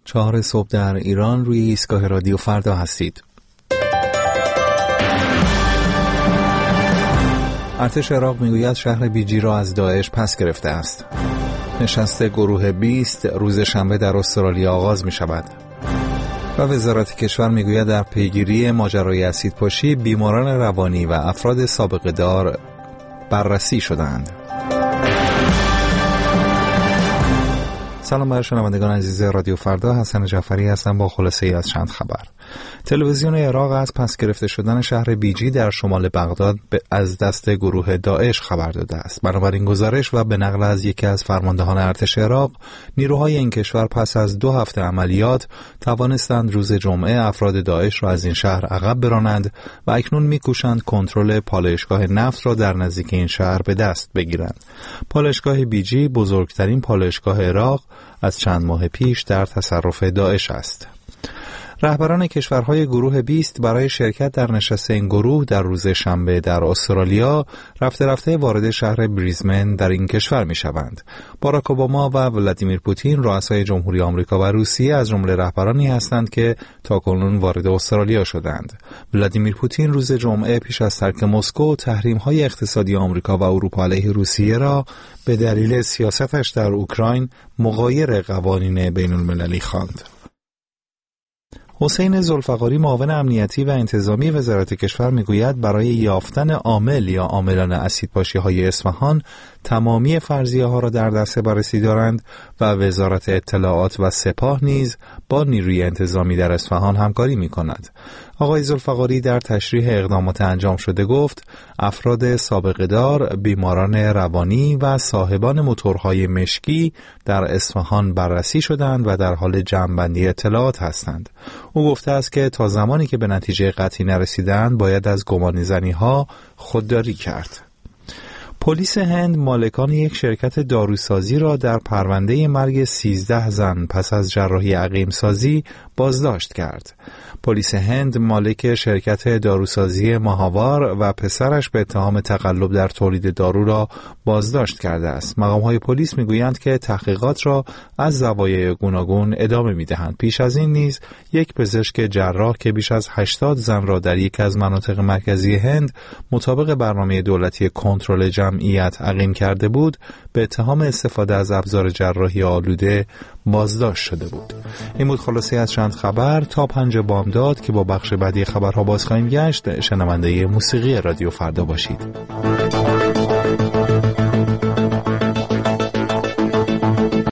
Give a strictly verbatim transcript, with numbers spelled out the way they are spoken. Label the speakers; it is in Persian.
Speaker 1: چهار صبح در ایران روی ایستگاه رادیو فردا هستید. ارتش عراق میگوید شهر بیجی را از داعش پس گرفته است. نشست گروه بیست روز شنبه در استرالیا آغاز می شود. و وزارت کشور میگوید در پیگیری ماجرای اسیدپاشی بیماران روانی و افراد سابقه دار بررسی شدند. سلام بر شنوندگان عزیز رادیو فردا، حسن جعفری هستم با خلاصه ای از چند خبر. تلویزیون عراق از پس گرفته شدن شهر بیجی در شمال بغداد از دست گروه داعش خبر داده است. بنابراین گزارش و به نقل از یکی از فرماندهان ارتش عراق، نیروهای این کشور پس از دو هفته عملیات توانستند روز جمعه افراد داعش را از این شهر عقب برانند و اکنون می‌کوشند کنترل پالایشگاه نفت را در نزدیک این شهر به دست بگیرند. پالایشگاه بیجی بزرگترین پالایشگاه عراق از چند ماه پیش در تصرف داعش است. رهبران کشورهای گروه بیست برای شرکت در نشست این گروه در روز شنبه در استرالیا رفته رفته وارد شهر بریزمن در این کشور می شوند. باراک اوباما و ولادیمیر پوتین رؤسای جمهوری آمریکا و روسیه از جمله رهبرانی هستند که تاکنون وارد استرالیا شدند. ولادیمیر پوتین روز جمعه پیش از ترک مسکو تحریم‌های اقتصادی آمریکا و اروپا علیه روسیه را به دلیل سیاستش در اوکراین مغایر قوانین بین‌المللی خواند. حسین ذوالفقاری معاون امنیتی و انتظامی وزارت کشور میگوید برای یافتن عامل یا عاملان اسیدپاشی‌های اصفهان تمامی فرضیه‌ها را در دست بررسی دارند و وزارت اطلاعات و سپاه نیز با نیروی انتظامی در اصفهان همکاری می‌کند. آقای ذوالفقاری در تشریح اقدامات انجام شده گفت افراد سابقه دار، بیماران روانی و صاحبان موتورهای مشکی در اصفهان بررسی شدند و در حال جمع‌بندی اطلاعات هستند. او گفته است که تا زمانی که به نتیجه قطعی نرسیدند باید از گمانی‌زنی‌ها خودداری کرد. پلیس هند مالکان یک شرکت داروسازی را در پرونده مرگ سیزده زن پس از جراحی عقیم‌سازی بازداشت کرد. پلیس هند مالک شرکت داروسازی ماهاوار و پسرش به اتهام تقلب در تولید دارو را بازداشت کرده است. مقام‌های پلیس میگویند که تحقیقات را از زوایای گوناگون ادامه می‌دهند. پیش از این نیز یک پزشک جراح که بیش از هشتاد زن را در یک از مناطق مرکزی هند مطابق برنامه دولتی کنترل جمعیت عقیم کرده بود، به اتهام استفاده از ابزار جراحی آلوده بازداشت شده بود. این بود خلاصه از چند خبر. تا پنج بامداد که با بخش بعدی خبرها باز خواهیم گشت، شنونده موسیقی رادیو فردا باشید.